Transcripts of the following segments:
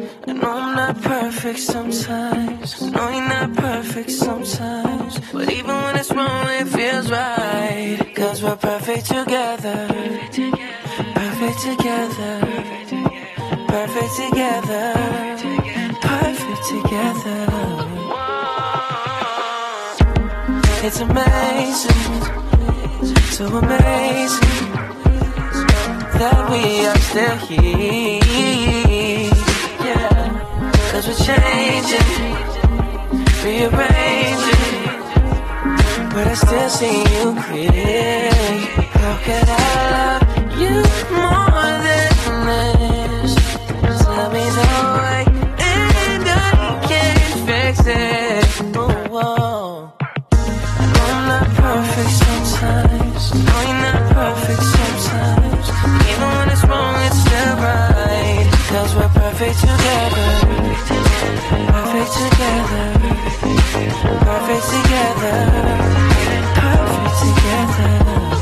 I know I'm not perfect sometimes. I know you're not perfect sometimes. But even when it's wrong, it feels right. Cause we're perfect together. Perfect together. Perfect together. Perfect together. It's amazing. So amazing that we are still here. Yeah. Cause we're changing, rearranging, but I still see you clear. How could I love you more than this? Just let me know I and I can't fix it. Oh, whoa. I'm not perfect sometimes. No, you're not perfect sometimes. Even when it's wrong, it's still right. Cause we're perfect together. Perfect together. Perfect together. Perfect together.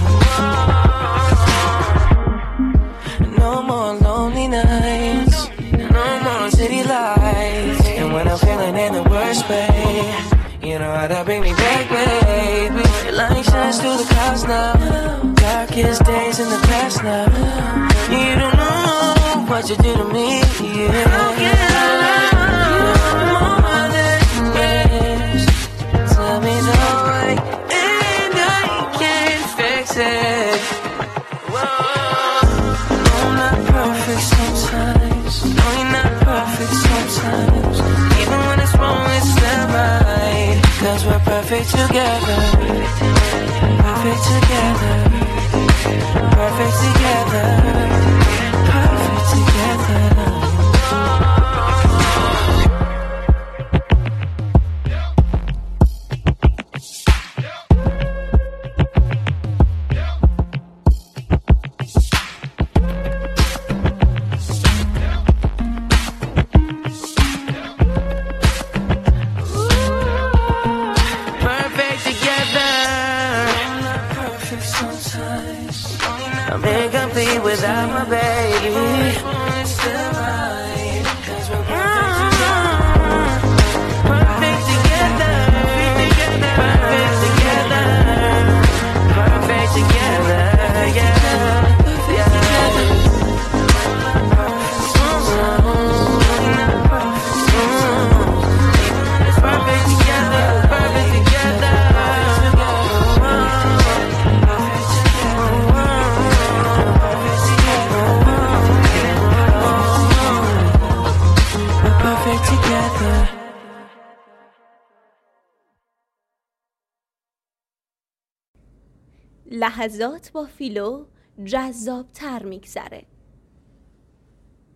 No more lonely nights. No more city lights. And when I'm feeling in the worst way, you know how to bring me back, baby. Your light shines through the clouds now. Darkest days in the past now. You don't know what you do to me. Yeah. How can I love you more than this? Tell me the way, and I can't fix it. Whoa. No, I'm not perfect sometimes. No, you're not perfect sometimes. Even when it's wrong, it's still right. Cause we're perfect together. Perfect together. Perfect together. Perfect together. I'm incomplete without my baby. Perfect together. Perfect together. Perfect together. Yeah. Perfect together. Perfect together. لحظات با فیلو جذاب تر میگذره.